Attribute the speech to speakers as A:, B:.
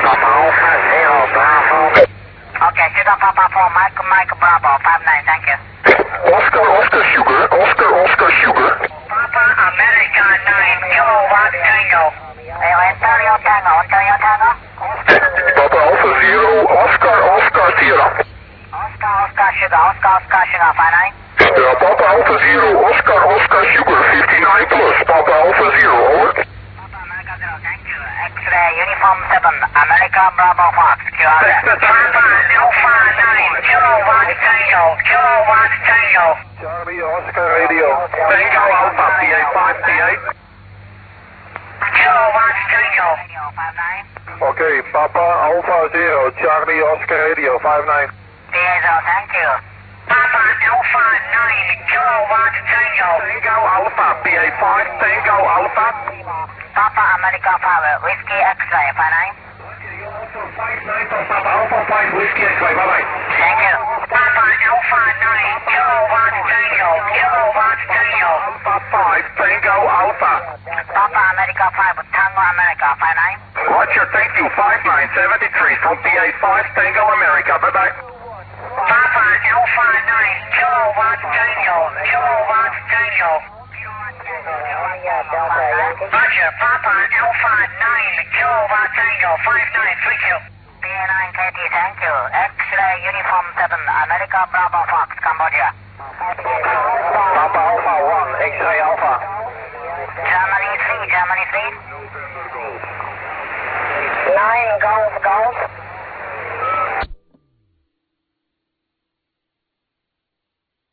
A: Papa Alpha Zero Bravo. Okay, Sugar Papa 4, Mike Bravo, 59, thank you.
B: Oscar Sugar, Oscar Sugar.
A: Papa America 9, Kilowatt Tango. Ontario Tango.
B: Papa Alpha Zero, Oscar Sierra.
A: Oscar Sugar, 59.
B: Yeah, Papa Alpha Zero, Oscar Sugar, 59 plus. Papa Alpha Zero, over.
A: Papa America 0, thank you. X-ray Uniform 7, America Bravo Fox, QR. Papa Alpha 9, Kilowatt Tango.
B: Charlie Oscar Radio. Tango Alpha, PA5, PA.
A: Kilowatt Tango. 59.
B: Okay, Papa Alpha Zero, Charlie Oscar Radio, 59.
A: PA0, thank you. Papa Alpha 9, Kilowatt Tango.
B: Tango Alpha, PA5, Tango Alpha.
A: Papa America 5, Whiskey X-ray, 59.
B: Papa Alpha 5, Whiskey X-ray, bye-bye.
A: Thank you. Papa Alpha 9, Kilowatt Tango.
B: Alpha 5, Tango Alpha.
A: Papa America 5, Tango America, 59.
B: Roger, thank you, 5973 from PA5, Tango America, bye-bye.
A: Papa Alpha 9, Kilowatt Tango. Roger, Papa Alpha 9, Kilowatt Tango, 59, thank you. PA9 KT, thank you. X-ray Uniform 7, America Bravo Fox, Cambodia.
B: Papa Alpha 1, X-ray Alpha.
A: Germany 3. 9 Golf,